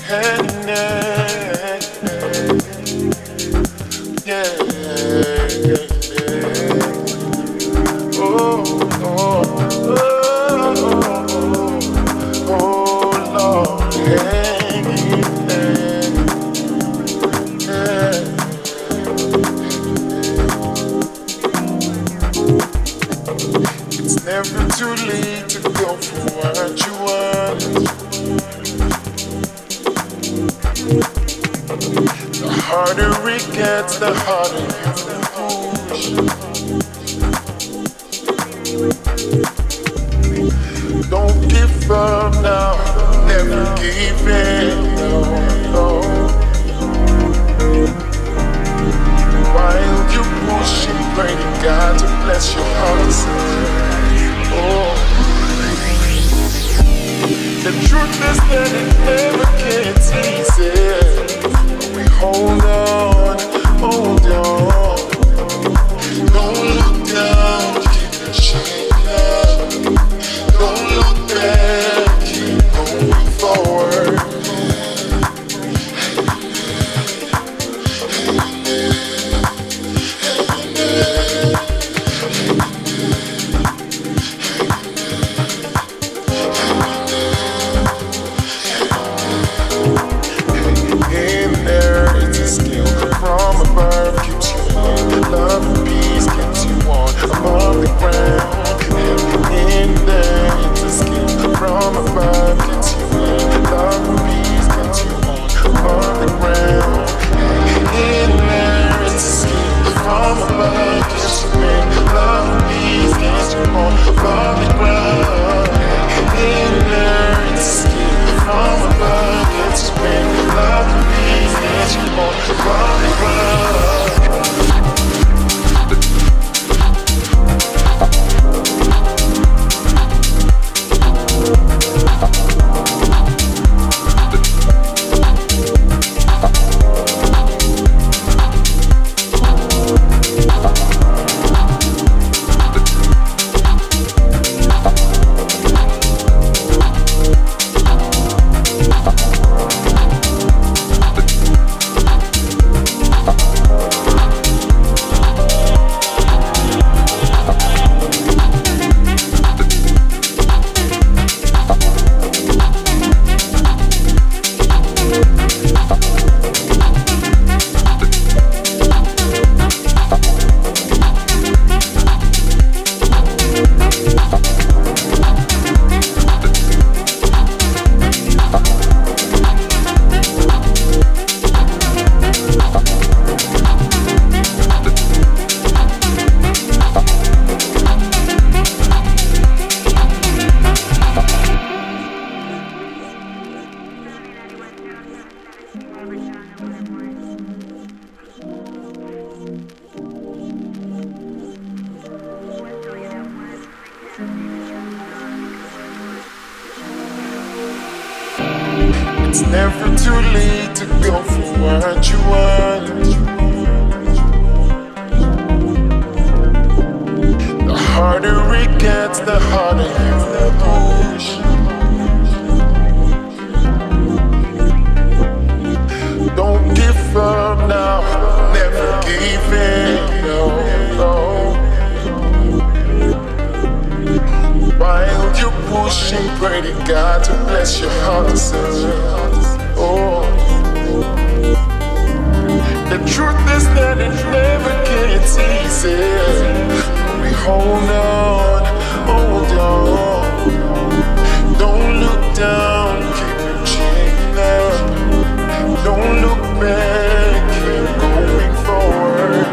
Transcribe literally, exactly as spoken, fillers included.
And yeah, yeah, yeah, yeah. Oh, oh, oh, oh, oh, Lord, hanging there. Yeah. It's never too late to go for what you want. The harder it gets, the harder you push. Don't give up now, never give in. No, no. While you're pushing, pray to God to bless your heart. Oh, the truth is that it never gets easy. We hold on, hold on. Don't look down, keep your chin up. Don't look back, keep going forward. In there, it's a skill from above, keeps you in love and peace, keeps you on above the ground. In there, it's a skill from above, keeps you in love and peace, keeps you on above the ground. In there, it's a skill from above, keeps you in love and peace, keeps you on above the ground. In there, it's a skill from above, keeps you in love and peace, keeps you on above the ground. It's never too late to go for what you want. The harder it gets, the harder you push. Don't give up now, never give in. No, no. While you're pushing, pray to God to bless your heart. Oh, the truth is that it never gets easy. We hold on, hold on. Don't look down, keep your chin up. Don't look back, keep going forward.